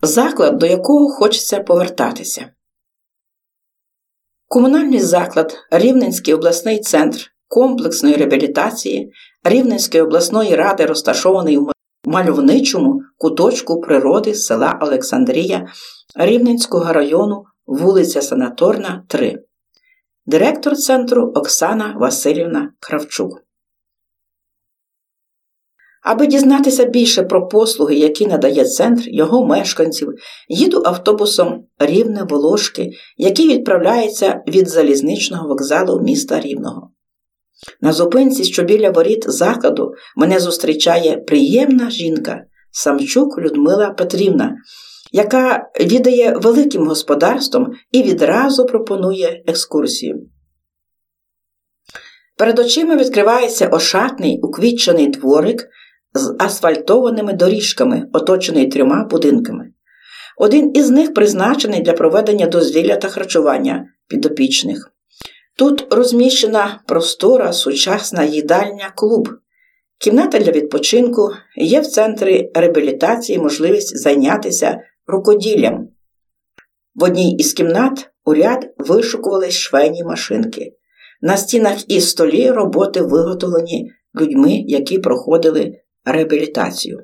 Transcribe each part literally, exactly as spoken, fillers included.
Заклад, до якого хочеться повертатися. Комунальний заклад Рівненський обласний центр комплексної реабілітації Рівненської обласної ради розташований у мальовничому куточку природи села Олександрія Рівненського району, вулиця Санаторна, три. Директор центру Оксана Василівна Кравчук. Аби дізнатися більше про послуги, які надає центр його мешканців, їду автобусом Рівне-Волошки, який відправляється від залізничного вокзалу міста Рівного. На зупинці, що біля воріт закладу, мене зустрічає приємна жінка Самчук Людмила Петрівна, яка відає великим господарством і відразу пропонує екскурсію. Перед очима відкривається ошатний уквітчений дворик з асфальтованими доріжками, оточений трьома будинками. Один із них призначений для проведення дозвілля та харчування підопічних. Тут розміщена простора сучасна їдальня-клуб. Кімната для відпочинку, є в центрі реабілітації можливість зайнятися рукоділлям. В одній із кімнат у ряд вишукувались швейні машинки. На стінах і столі роботи виготовлені людьми, які проходили реабілітацію.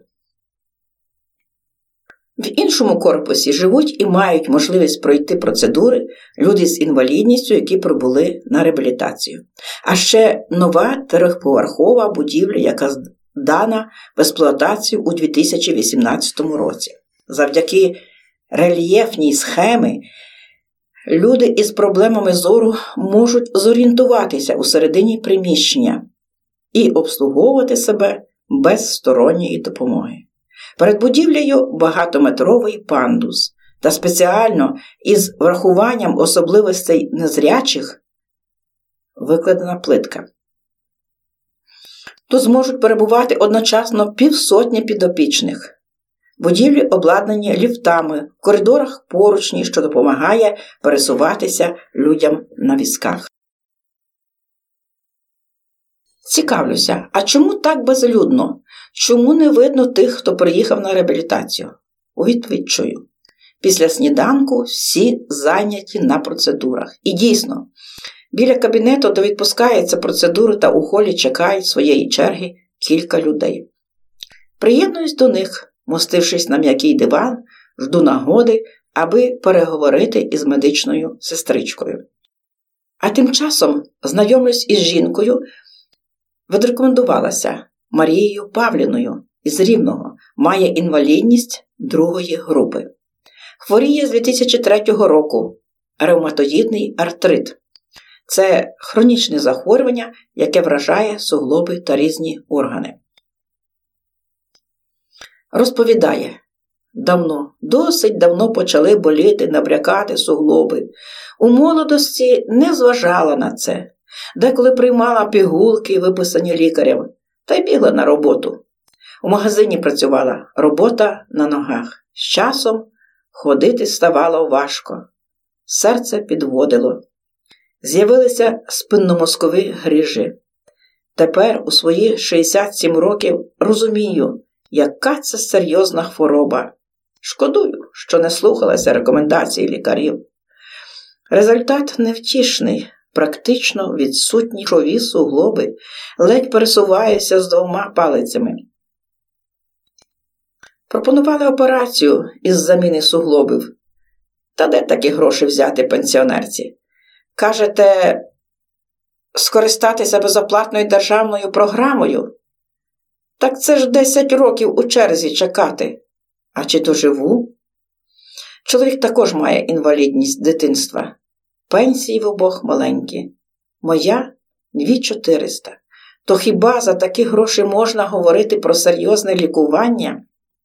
В іншому корпусі живуть і мають можливість пройти процедури люди з інвалідністю, які прибули на реабілітацію. А ще нова трьохповерхова будівля, яка здана в експлуатацію у дві тисячі вісімнадцятому році. Завдяки рельєфній схемі люди із проблемами зору можуть зорієнтуватися у середині приміщення і обслуговувати себе без сторонньої допомоги. Перед будівлею багатометровий пандус та спеціально із врахуванням особливостей незрячих викладена плитка. Тут зможуть перебувати одночасно півсотні підопічних. Будівлі обладнані ліфтами, в коридорах поручні, що допомагає пересуватися людям на візках. Цікавлюся, а чому так безлюдно? Чому не видно тих, хто приїхав на реабілітацію? У відповідь чую. Після сніданку всі зайняті на процедурах. І дійсно, біля кабінету, де відпускаються процедури та у холі чекають своєї черги кілька людей. Приєднуюсь до них, мостившись на м'який диван, жду нагоди, аби переговорити із медичною сестричкою. А тим часом знайомлюсь із жінкою, відрекомендувалася Марією Павліною із Рівного, має інвалідність другої групи. Хворіє з дві тисячі третього року, ревматоїдний артрит. Це хронічне захворювання, яке вражає суглоби та різні органи. Розповідає, давно, досить давно почали боліти, набрякати суглоби. У молодості не зважала на це. Деколи приймала пігулки, виписані лікарем, та й бігла на роботу. У магазині працювала, робота на ногах. З часом ходити ставало важко. Серце підводило. З'явилися спинномозкові грижі. Тепер у свої шістдесят сім років розумію, яка це серйозна хвороба. Шкодую, що не слухалася рекомендацій лікарів. Результат невтішний. Практично відсутні шові суглоби, ледь пересуваюся з двома палицями. Пропонували операцію із заміни суглобів. Та де такі гроші взяти пенсіонерці? Кажете, скористатися безоплатною державною програмою? Так це ж десять років у черзі чекати. А чи доживу? Чоловік також має інвалідність дитинства. Пенсії в обох маленькі. Моя – дві тисячі чотириста. То хіба за такі гроші можна говорити про серйозне лікування?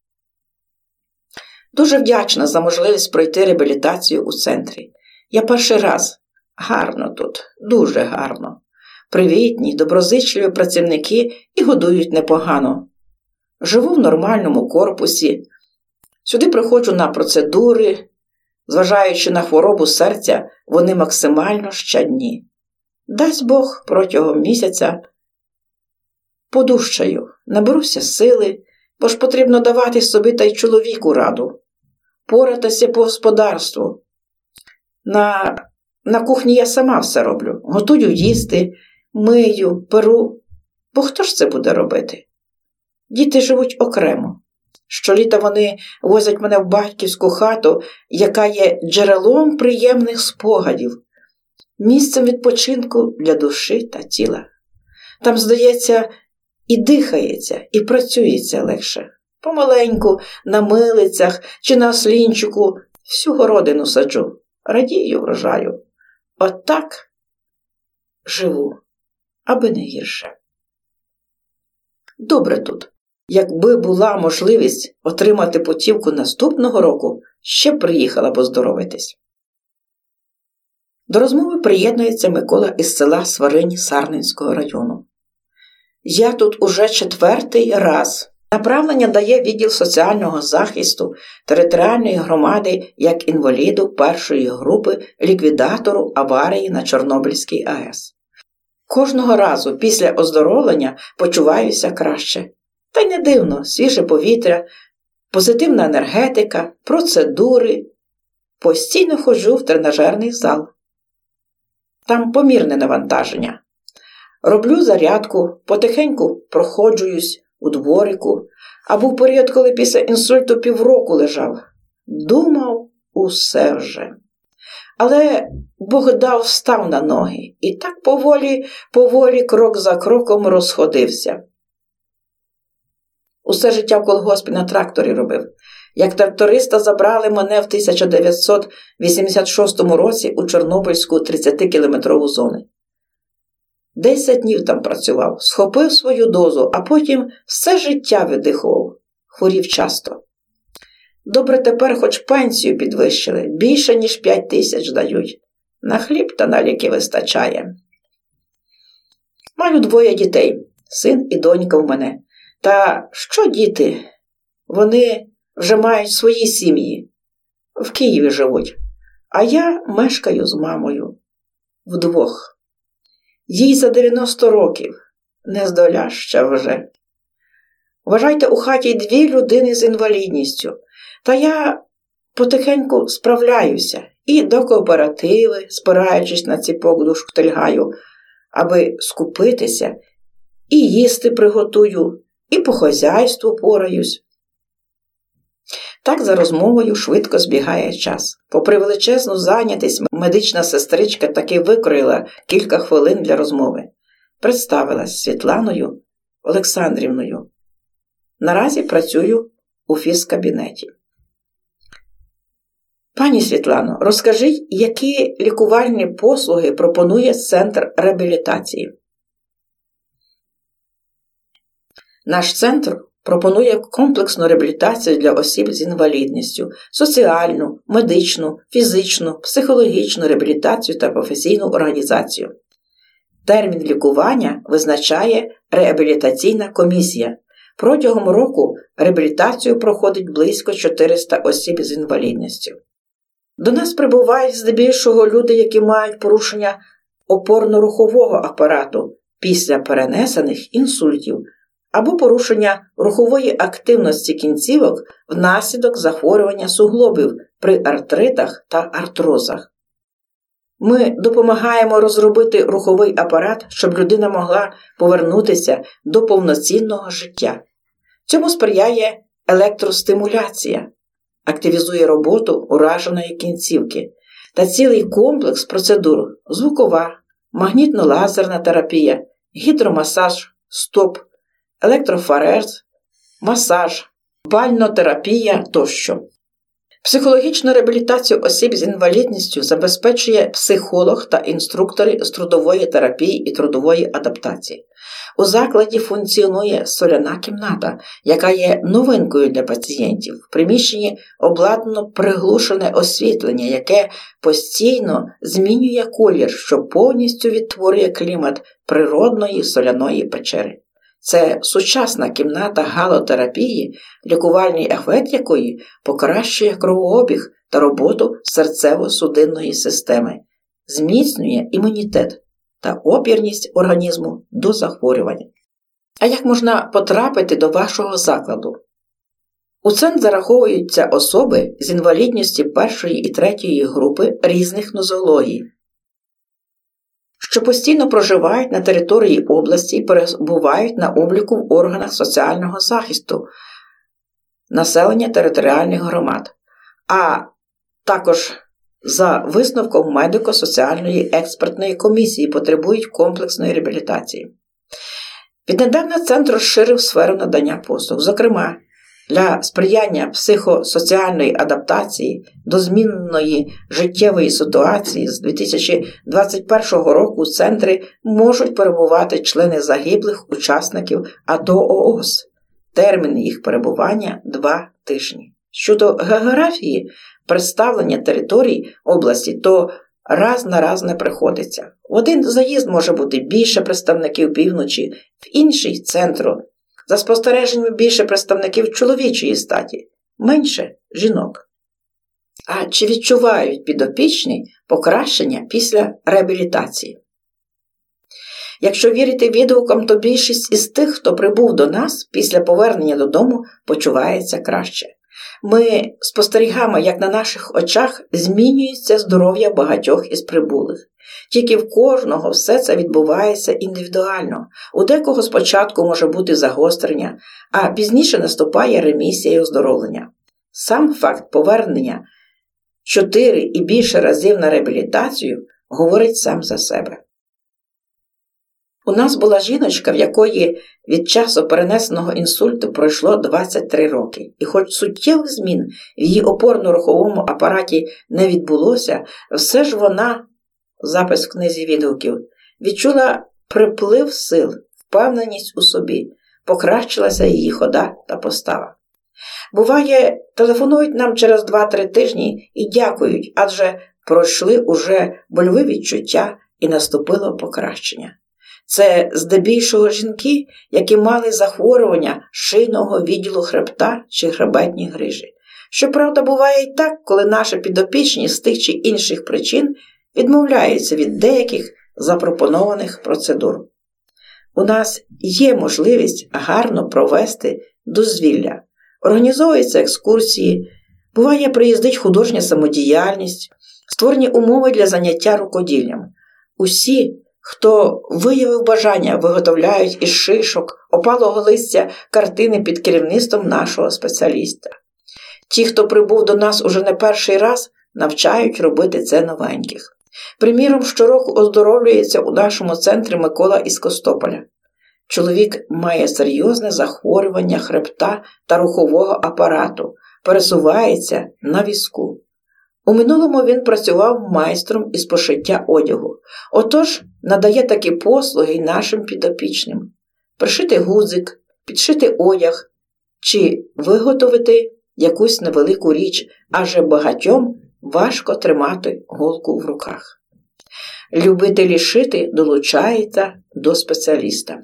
Дуже вдячна за можливість пройти реабілітацію у центрі. Я перший раз. Гарно тут, дуже гарно. Привітні, доброзичливі працівники і годують непогано. Живу в нормальному корпусі. Сюди приходжу на процедури. Зважаючи на хворобу серця, вони максимально щадні. Дасть Бог протягом місяця подужчаю, наберуся сили, бо ж потрібно давати собі та й чоловіку раду. поратися по господарству. На, на кухні я сама все роблю. Готую їсти, мию, перу. Бо хто ж це буде робити? Діти живуть окремо. Щоліта вони возять мене в батьківську хату, яка є джерелом приємних спогадів, місцем відпочинку для душі та тіла. Там, здається, і дихається, і працюється легше. Помаленьку, на милицях чи на ослінчику всю городину саджу, радію врожаю. От так живу, аби не гірше. Добре тут. Якби була можливість отримати путівку наступного року, ще приїхала поздоровитись. До розмови приєднується Микола із села Сварині Сарненського району. Я тут уже четвертий раз. Направлення дає відділ соціального захисту територіальної громади як інваліду першої групи ліквідатору аварії на Чорнобильській АЕС. Кожного разу після оздоровлення почуваюся краще. Та й не дивно, свіже повітря, позитивна енергетика, процедури. Постійно ходжу в тренажерний зал. Там помірне навантаження. Роблю зарядку, потихеньку проходжуюсь у дворику, а був період, коли після інсульту півроку лежав. Думав усе вже. Але Бог дав, став на ноги, і так поволі, поволі, крок за кроком розходився. Усе життя в колгоспі на тракторі робив. Як тракториста забрали мене в тисяча дев'ятсот вісімдесят шостому році у Чорнобильську тридцятикілометрову зону. Десять днів там працював, схопив свою дозу, а потім все життя видихував. Хворів часто. Добре тепер хоч пенсію підвищили, більше ніж п'ять тисяч дають. На хліб та на ліки вистачає. Маю двоє дітей, син і донька в мене. Та що діти? Вони вже мають свої сім'ї. В Києві живуть. А я мешкаю з мамою. Вдвох. Їй за дев'яносто років. Нездоляща вже. Вважайте, у хаті дві людини з інвалідністю. Та я потихеньку справляюся. І до кооперативи, спираючись на ціпок душ втильгаю, аби скупитися, і їсти приготую, і по хазяйству пораюсь. Так за розмовою швидко збігає час. Попри величезну зайнятість, медична сестричка таки викроїла кілька хвилин для розмови. Представилась Світланою Олександрівною. Наразі працюю у фізкабінеті. Пані Світлано, розкажіть, які лікувальні послуги пропонує Центр реабілітації? Наш центр пропонує комплексну реабілітацію для осіб з інвалідністю, соціальну, медичну, фізичну, психологічну реабілітацію та професійну організацію. Термін лікування визначає реабілітаційна комісія. Протягом року реабілітацію проходить близько чотириста осіб з інвалідністю. До нас прибувають здебільшого люди, які мають порушення опорно-рухового апарату після перенесених інсультів або порушення рухової активності кінцівок внаслідок захворювання суглобів при артритах та артрозах. Ми допомагаємо розробити руховий апарат, щоб людина могла повернутися до повноцінного життя. Цьому сприяє електростимуляція, активізує роботу ураженої кінцівки та цілий комплекс процедур – звукова, магнітно-лазерна терапія, гідромасаж стоп, електрофорез, масаж, бальнотерапія тощо. Психологічну реабілітацію осіб з інвалідністю забезпечує психолог та інструктори з трудової терапії і трудової адаптації. У закладі функціонує соляна кімната, яка є новинкою для пацієнтів. В приміщенні обладнано приглушене освітлення, яке постійно змінює колір, що повністю відтворює клімат природної соляної печери. Це сучасна кімната галотерапії, лікувальний ефект якої покращує кровообіг та роботу серцево-судинної системи, зміцнює імунітет та опірність організму до захворювань. А як можна потрапити до вашого закладу? У центр зараховуються особи з інвалідністю першої і третьої групи різних нозологій, що постійно проживають на території області і перебувають на обліку в органах соціального захисту населення територіальних громад, а також за висновком медико-соціальної експертної комісії потребують комплексної реабілітації. Віднедавна центр розширив сферу надання послуг, зокрема, для сприяння психосоціальної адаптації до змінної життєвої ситуації з дві тисячі двадцять першого року в центрі можуть перебувати члени загиблих учасників АТО-ООС. Термін їх перебування – два тижні. Щодо географії представлення територій області, то раз на раз не приходиться. В один заїзд може бути більше представників півночі, в інший – центру. За спостереженнями більше представників чоловічої статі, менше жінок. А чи відчувають підопічні покращення після реабілітації? Якщо вірити відгукам, то більшість із тих, хто прибув до нас після повернення додому, почувається краще. Ми спостерігаємо, як на наших очах змінюється здоров'я багатьох із прибулих. Тільки в кожного все це відбувається індивідуально. У декого спочатку може бути загострення, а пізніше наступає ремісія і оздоровлення. Сам факт повернення чотири і більше разів на реабілітацію говорить сам за себе. У нас була жіночка, в якої від часу перенесеного інсульту пройшло двадцять три роки. І хоч суттєвих змін в її опорно-руховому апараті не відбулося, все ж вона, запис в книзі відгуків, відчула приплив сил, впевненість у собі, покращилася її хода та постава. Буває, телефонують нам через два-три тижні і дякують, адже пройшли уже больові відчуття і наступило покращення. Це здебільшого жінки, які мали захворювання шийного відділу хребта чи хребетні грижі. Щоправда, буває і так, коли наші підопічні з тих чи інших причин відмовляються від деяких запропонованих процедур. У нас є можливість гарно провести дозвілля. Організовуються екскурсії, буває приїздить художня самодіяльність, створені умови для заняття рукоділлям. Усі, хто виявив бажання, виготовляють із шишок, опалого листя картини під керівництвом нашого спеціаліста. Ті, хто прибув до нас уже не перший раз, навчають робити це новеньких. Приміром, щороку оздоровлюється у нашому центрі Микола із Костополя. Чоловік має серйозне захворювання хребта та рухового апарату, пересувається на візку. У минулому він працював майстром із пошиття одягу. Отож, надає такі послуги й нашим підопічним. Пришити гудзик, підшити одяг чи виготовити якусь невелику річ, адже багатьом важко тримати голку в руках. Любителі шити долучаються до спеціаліста.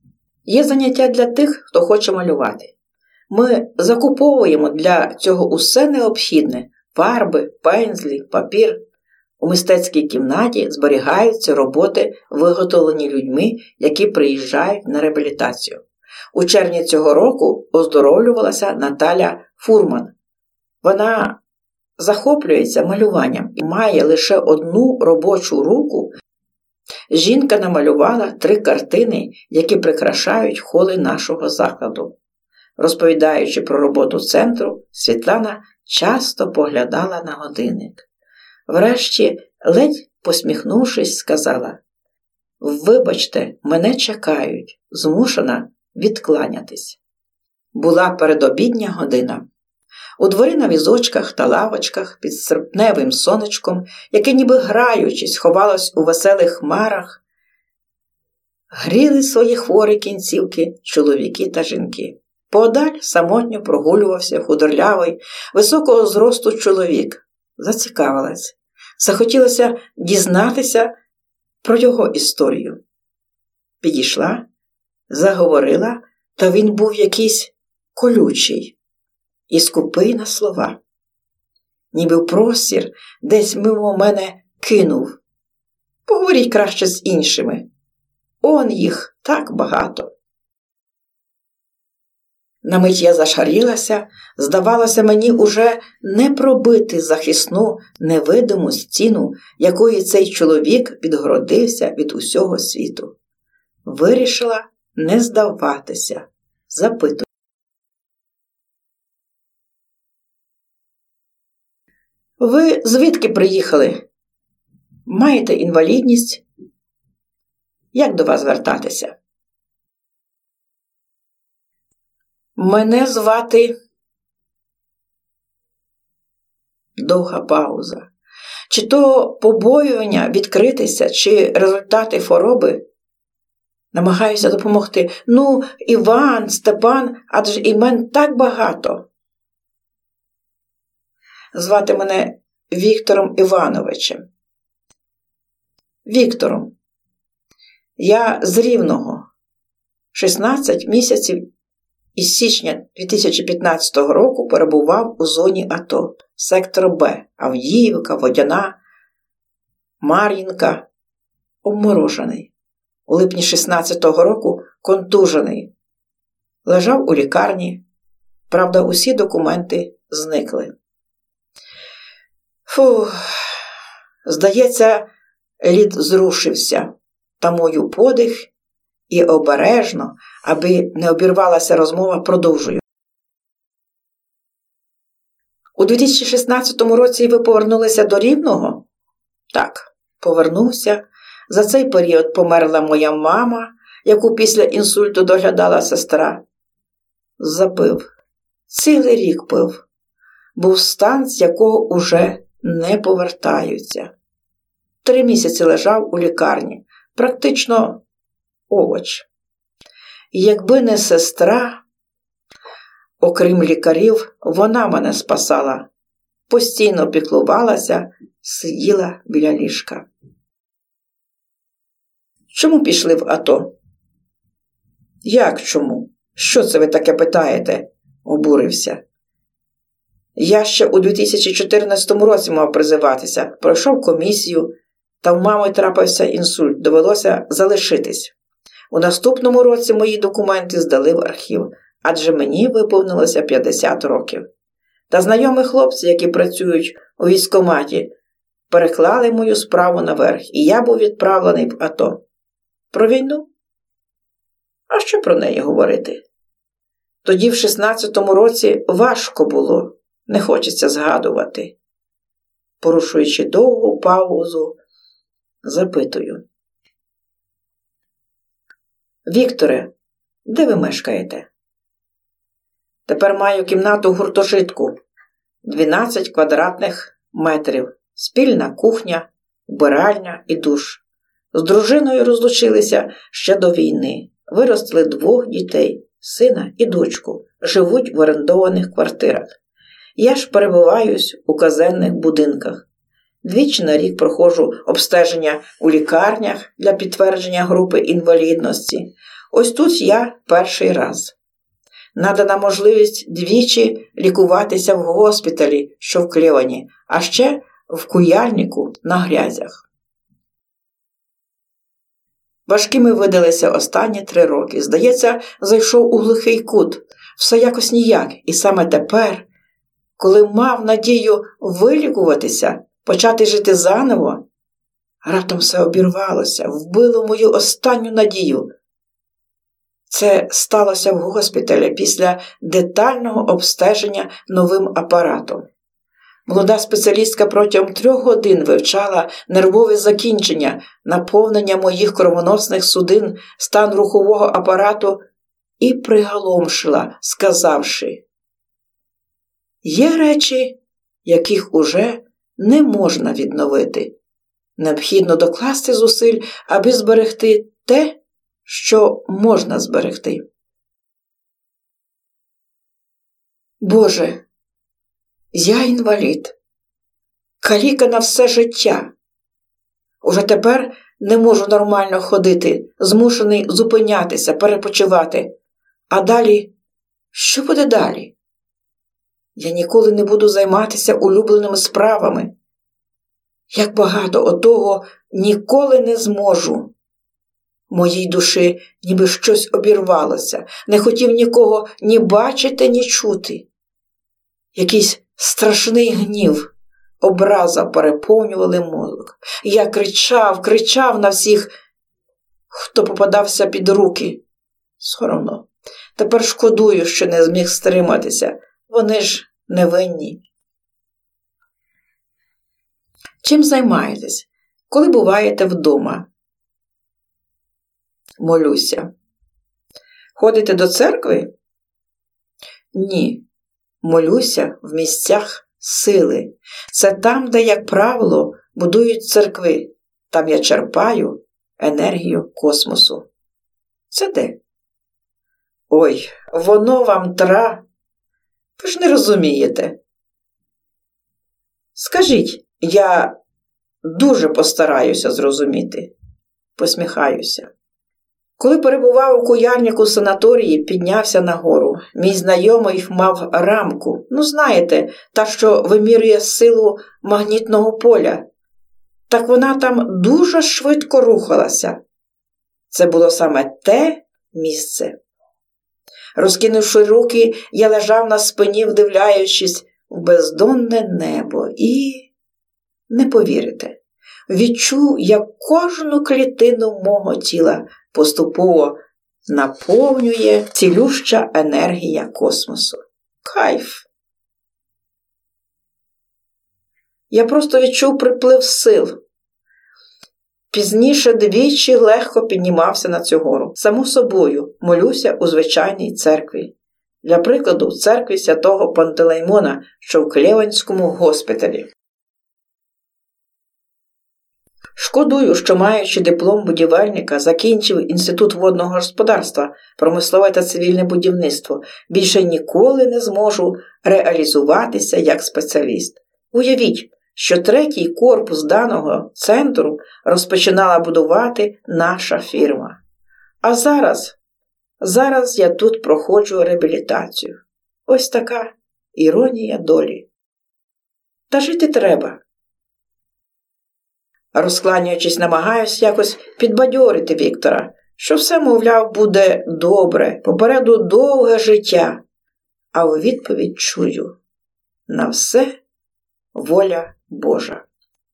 Є заняття для тих, хто хоче малювати. Ми закуповуємо для цього усе необхідне – фарби, пензлі, папір. У мистецькій кімнаті зберігаються роботи, виготовлені людьми, які приїжджають на реабілітацію. У червні цього року оздоровлювалася Наталя Фурман. Вона захоплюється малюванням і має лише одну робочу руку. Жінка намалювала три картини, які прикрашають холи нашого закладу. Розповідаючи про роботу центру, Світлана часто поглядала на годинник. Врешті, ледь посміхнувшись, сказала: «Вибачте, мене чекають, змушена відкланятись». Була передобідня година. У дворі на візочках та лавочках під серпневим сонечком, яке ніби граючись ховалось у веселих хмарах, гріли свої хворі кінцівки чоловіки та жінки. Поодаль самотньо прогулювався худорлявий, високого зросту чоловік. Зацікавилась. Захотілося дізнатися про його історію. Підійшла, заговорила, та він був якийсь колючий і скупий на слова. Ніби в простір десь мимо мене кинув. Поговоріть краще з іншими. Он їх так багато. На мить я зашарілася, здавалося мені уже не пробити захисну невидиму стіну, якої цей чоловік відгородився від усього світу. Вирішила не здаватися. Запитую. Ви звідки приїхали? Маєте інвалідність? Як до вас звертатися? Мене звати... Довга пауза. Чи то побоювання відкритися, чи результати хвороби? Намагаюся допомогти. Ну, Іван, Степан, адже імен так багато. Звати мене Віктором Івановичем. Віктором. Я з Рівного. шістнадцять місяців із січня дві тисячі п'ятнадцятого року перебував у зоні АТО. Сектор Б. Авдіївка, Водяна, Мар'їнка. Обморожений. У липні шістнадцятого року контужений. Лежав у лікарні. Правда, усі документи зникли. Фух, здається, лід зрушився. Тамую подих і обережно, аби не обірвалася розмова, продовжую. У дві тисячі шістнадцятому році ви повернулися до Рівного? Так, повернувся. За цей період померла моя мама, яку після інсульту доглядала сестра. Запив. Цілий рік пив. Був стан, з якого уже не повертаються. Три місяці лежав у лікарні. Практично овоч. І якби не сестра, окрім лікарів, вона мене спасала. Постійно піклувалася, сиділа біля ліжка. Чому пішли в АТО? Як чому? Що це ви таке питаєте? Обурився. Я ще у дві тисячі чотирнадцятому році мав призиватися. Пройшов комісію, та в мами трапився інсульт. Довелося залишитись. У наступному році мої документи здали в архів, адже мені виповнилося п'ятдесят років. Та знайомі хлопці, які працюють у військкоматі, переклали мою справу наверх, і я був відправлений в АТО. Про війну? А що про неї говорити? Тоді в шістнадцятому році важко було, не хочеться згадувати. Порушуючи довгу паузу, запитую. Вікторе, де ви мешкаєте? Тепер маю кімнату в гуртожитку. дванадцять квадратних метрів. Спільна кухня, вбиральня і душ. З дружиною розлучилися ще до війни. Виростили двох дітей, сина і дочку. Живуть в орендованих квартирах. Я ж перебуваюсь у казенних будинках. Двічі на рік проходжу обстеження у лікарнях для підтвердження групи інвалідності. Ось тут я перший раз. Надана можливість двічі лікуватися в госпіталі, що в Клевані, а ще в Куяльнику на Грязях. Важкими видалися останні три роки. Здається, зайшов у глухий кут. Все якось ніяк. І саме тепер, коли мав надію вилікуватися, почати жити заново, раптом все обірвалося, вбило мою останню надію. Це сталося в госпіталі після детального обстеження новим апаратом. Молода спеціалістка протягом трьох годин вивчала нервові закінчення, наповнення моїх кровоносних судин, стан рухового апарату і приголомшила, сказавши: «Є речі, яких уже не можна відновити. Необхідно докласти зусиль, аби зберегти те, що можна зберегти». Боже, я інвалід, каліка на все життя. Уже тепер не можу нормально ходити, змушений зупинятися, перепочивати. А далі, що буде далі? Я ніколи не буду займатися улюбленими справами. Як багато отого ніколи не зможу. моїй душі ніби щось обірвалося, не хотів нікого ні бачити, ні чути. Якийсь страшний гнів, образа переповнювали мозок. Я кричав, кричав на всіх, хто попадався під руки. Соромно. Тепер шкодую, що не зміг стриматися. Вони ж невинні. Чим займаєтесь, коли буваєте вдома? Молюся. Ходите до церкви? Ні. Молюся в місцях сили. Це там, де, як правило, будують церкви. Там я черпаю енергію космосу. Це де? Ой, воно вам тра. Ви ж не розумієте. Скажіть, я дуже постараюся зрозуміти. Посміхаюся. Коли перебував у куяльнику санаторії, піднявся нагору. Мій знайомий мав рамку. Ну, знаєте, та, що вимірює силу магнітного поля. Так вона там дуже швидко рухалася. Це було саме те місце. Розкинувши руки, я лежав на спині, вдивляючись в бездонне небо. І, не повірите, відчув, як кожну клітину мого тіла поступово наповнює цілюща енергія космосу. Кайф! Я просто відчув приплив сил. Пізніше двічі легко піднімався на цю гору. Само собою, молюся у звичайній церкві. Для прикладу, в церкві святого Пантелеймона, що в Клеванському госпіталі. Шкодую, що, маючи диплом будівельника, закінчив Інститут водного господарства, промислове та цивільне будівництво. Більше ніколи не зможу реалізуватися як спеціаліст. Уявіть, що третій корпус даного центру розпочинала будувати наша фірма. А зараз, зараз я тут проходжу реабілітацію. Ось така іронія долі. Та жити треба. Розкланюючись, намагаюсь якось підбадьорити Віктора, що все, мовляв, буде добре, попереду довге життя. А у відповідь чую: на все воля Божа.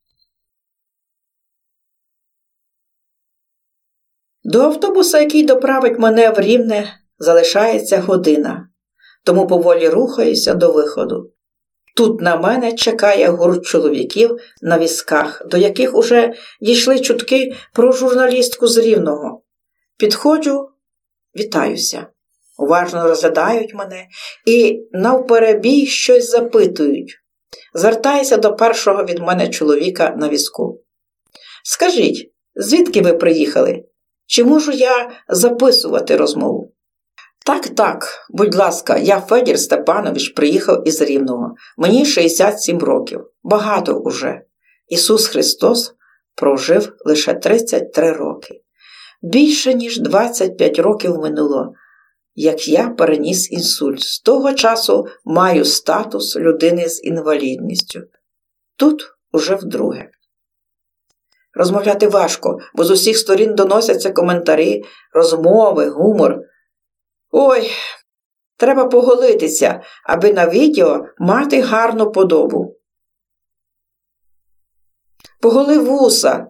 До автобуса, який доправить мене в Рівне, залишається година, тому поволі рухаюся до виходу. Тут на мене чекає гурт чоловіків на візках, до яких уже дійшли чутки про журналістку з Рівного. Підходжу, вітаюся. Уважно розглядають мене і навперебій щось запитують. Звертаюся до першого від мене чоловіка на візку. Скажіть, звідки ви приїхали? Чи можу я записувати розмову? Так, так, будь ласка, я Федір Степанович, приїхав із Рівного. Мені шістдесят сім років. Багато уже. Ісус Христос прожив лише тридцять три роки. Більше, ніж двадцять п'ять років минуло, як я переніс інсульт. З того часу маю статус людини з інвалідністю. Тут уже вдруге. Розмовляти важко, бо з усіх сторін доносяться коментарі, розмови, гумор. Ой, треба поголитися, аби на відео мати гарну подобу. Поголи вуса.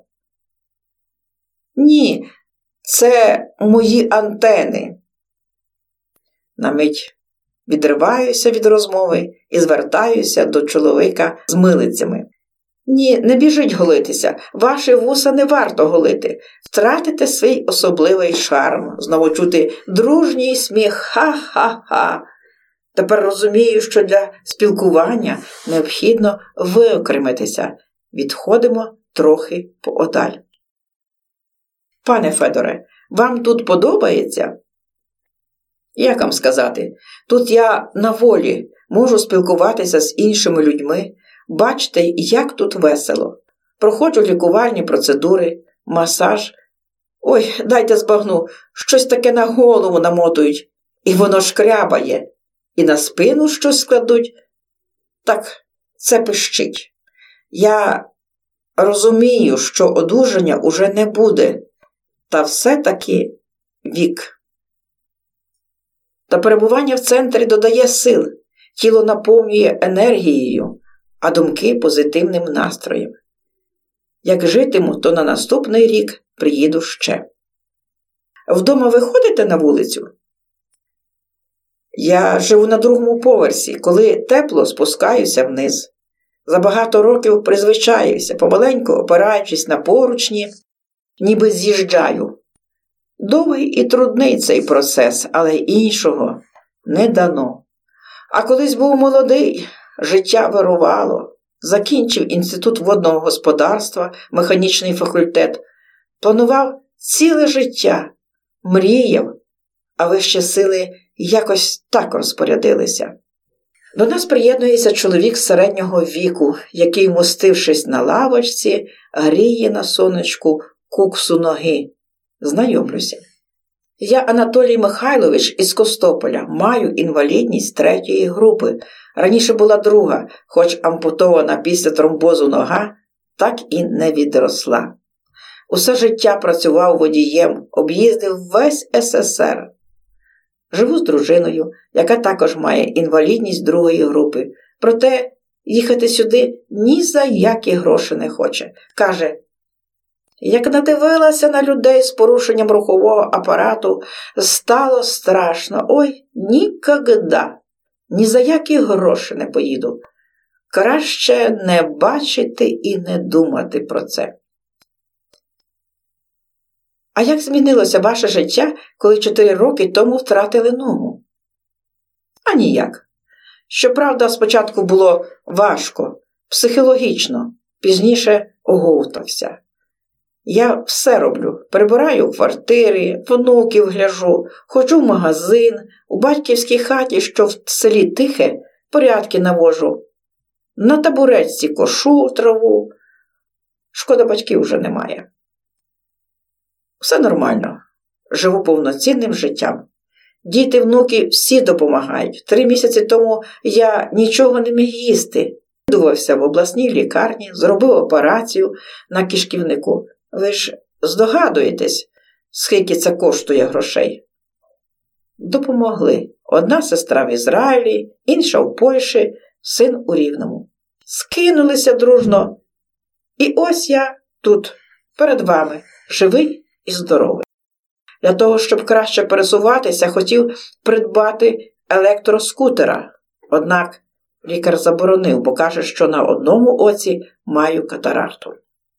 Ні, це мої антени. На мить відриваюся від розмови і звертаюся до чоловіка з милицями. Ні, не біжіть голитися, ваші вуса не варто голити. Втратите свій особливий шарм. Знову чути дружній сміх, ха-ха-ха. Тепер розумію, що для спілкування необхідно виокремитися. Відходимо трохи поодаль. Пане Федоре, вам тут подобається? Як вам сказати? Тут я на волі, можу спілкуватися з іншими людьми. Бачите, як тут весело. Проходжу лікувальні процедури, масаж. Ой, дайте збагну, щось таке на голову намотують, і воно шкрябає. І на спину щось складуть. Так, це пищить. Я розумію, що одужання уже не буде. Та все-таки вік. Та перебування в центрі додає сил, тіло наповнює енергією, а думки позитивним настроєм. Як житиму, то на наступний рік приїду ще. Вдома ви ходите на вулицю? Я живу на другому поверсі, коли тепло, спускаюся вниз. За багато років призвичаюся, помаленьку опираючись на поручні, ніби з'їжджаю. Довгий і трудний цей процес, але іншого не дано. А колись був молодий, життя вирувало. Закінчив інститут водного господарства, механічний факультет. Планував ціле життя, мріяв, а вищі сили якось так розпорядилися. До нас приєднується чоловік середнього віку, який, вмостившись на лавочці, гріє на сонечку куксу ноги. Знайомлюся. Я Анатолій Михайлович із Костополя, маю інвалідність третьої групи. Раніше була друга, хоч ампутована після тромбозу нога, так і не відросла. Усе життя працював водієм, об'їздив весь ес ес ер. Живу з дружиною, яка також має інвалідність другої групи. Проте їхати сюди ні за які гроші не хоче. Каже, як надивилася на людей з порушенням рухового апарату, стало страшно. Ой, нікогда, ні за які гроші не поїду. Краще не бачити і не думати про це. А як змінилося ваше життя, коли чотири роки тому втратили ногу? А ніяк. Щоправда, спочатку було важко, психологічно, пізніше оговтався. Я все роблю. Прибираю в квартирі, внуків гляжу, ходжу в магазин, у батьківській хаті, що в селі тихе, порядки навожу. На табуретці кошу траву. Шкода, батьків вже немає. Все нормально. Живу повноцінним життям. Діти, внуки всі допомагають. Три місяці тому я нічого не міг їсти. Відвідувався в обласній лікарні, зробив операцію на кишківнику. Ви ж здогадуєтесь, скільки це коштує грошей? Допомогли. Одна сестра в Ізраїлі, інша в Польщі, син у Рівному. Скинулися дружно. І ось я тут, перед вами, живий і здоровий. Для того, щоб краще пересуватися, хотів придбати електроскутера. Однак лікар заборонив, бо каже, що на одному оці маю катаракту.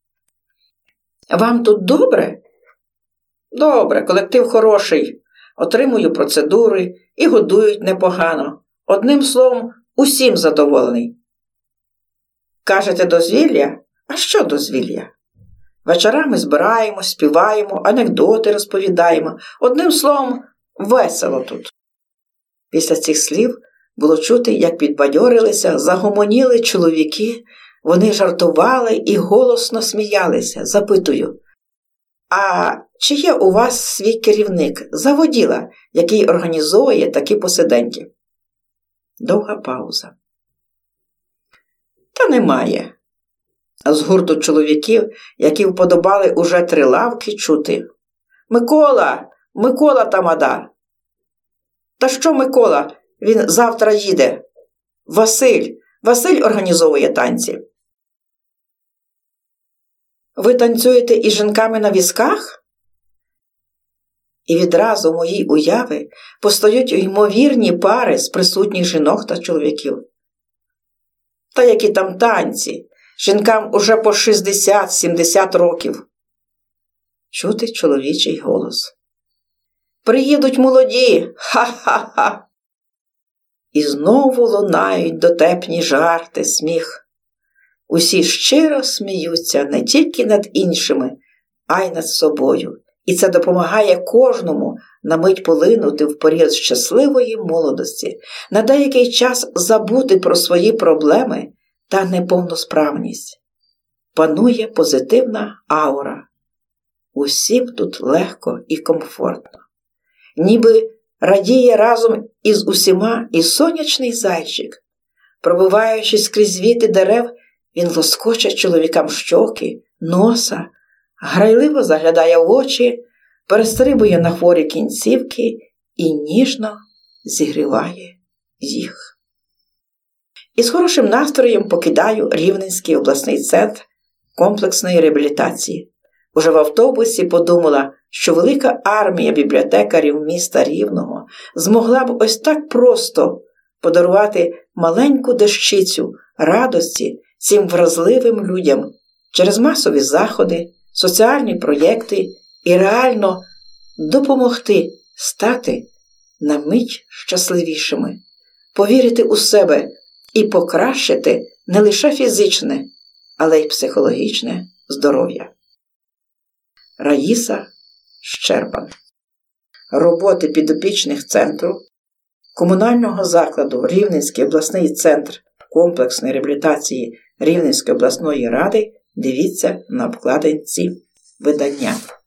Вам тут добре? Добре, колектив хороший. Отримую процедури і годують непогано. Одним словом, усім задоволений. Кажете, дозвілля? А що дозвілля? Вечорами збираємо, співаємо, анекдоти розповідаємо. Одним словом, весело тут. Після цих слів було чути, як підбадьорилися, загомоніли чоловіки. Вони жартували і голосно сміялися. Запитую, а чи є у вас свій керівник, заводіла, який організовує такі посиденьки? Довга пауза. Та немає. З гурту чоловіків, які вподобали уже три лавки, чути. Микола! Микола тамада! Та що Микола? Він завтра їде. Василь! Василь організовує танці. Ви танцюєте із жінками на візках? І відразу в моїй уяви постають ймовірні пари з присутніх жінок та чоловіків. Та які там танці? Жінкам уже по шістдесят-сімдесят років. Чути чоловічий голос. Приїдуть молоді! Ха-ха-ха! І знову лунають дотепні жарти, сміх. Усі щиро сміються не тільки над іншими, а й над собою. І це допомагає кожному на мить полинути в період щасливої молодості, на деякий час забути про свої проблеми та неповносправність. Панує позитивна аура. Усім тут легко і комфортно. Ніби радіє разом із усіма і сонячний зайчик. Пробиваючись крізь віти дерев, він лоскоче чоловікам щоки, носа, грайливо заглядає в очі, перестрибує на хворі кінцівки і ніжно зігріває їх. Із хорошим настроєм покидаю Рівненський обласний центр комплексної реабілітації. Уже в автобусі подумала, що велика армія бібліотекарів міста Рівного змогла б ось так просто подарувати маленьку дещицю радості цим вразливим людям через масові заходи, соціальні проєкти і реально допомогти стати на мить щасливішими, повірити у себе і покращити не лише фізичне, але й психологічне здоров'я. Раїса Щербан. Роботи підопічних центру комунального закладу Рівненський обласний центр комплексної реабілітації Рівненської обласної ради дивіться на обкладинці видання.